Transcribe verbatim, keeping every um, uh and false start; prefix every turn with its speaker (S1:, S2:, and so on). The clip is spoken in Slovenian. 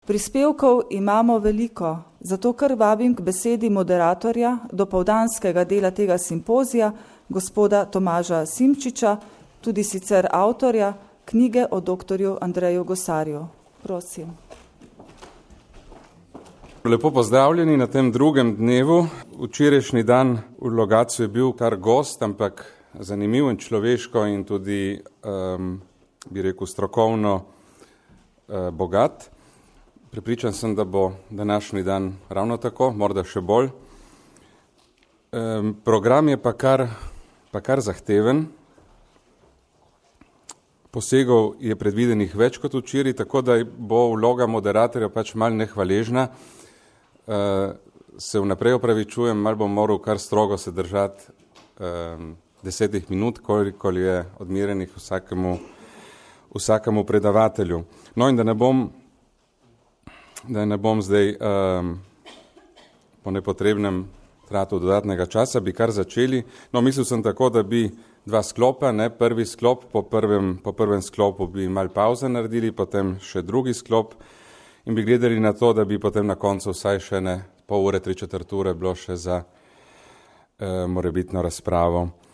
S1: Prispevkov imamo veliko, zato kar vabim k besedi moderatorja dopoldanskega dela tega simpozija, gospoda Tomaža Simčiča, tudi sicer avtorja knjige o doktorju Andreju Gosarju. Prosim.
S2: Lepo pozdravljeni na tem drugem dnevu. Včerajšnji dan v Logatcu je bil kar gost, ampak zanimiv in človeško in tudi, um, bi rekel, strokovno uh, bogat. Prepričan sem, da bo današnji dan ravno tako, morda še bolj. Um, program je pa kar, pa kar zahteven. Posegov je predvidenih več kot včeraj, tako da bo vloga moderatorja pač malo nehvaležna. Uh, se vnaprej opravičujem, malo bom moral kar strogo se držati um, desetih minut, koliko je odmerenih vsakemu, vsakemu predavatelju. No in da ne bom, da ne bom zdaj um, po nepotrebnem tratu dodatnega časa, bi kar začeli. No, mislil sem tako, da bi dva sklopa, ne, prvi sklop, po prvem, po prvem sklopu bi malo pauze naredili, potem še drugi sklop in bi gledali na to, da bi potem na koncu vsaj še ne pol ure, tri četrt ure bilo še za uh, morebitno razpravo.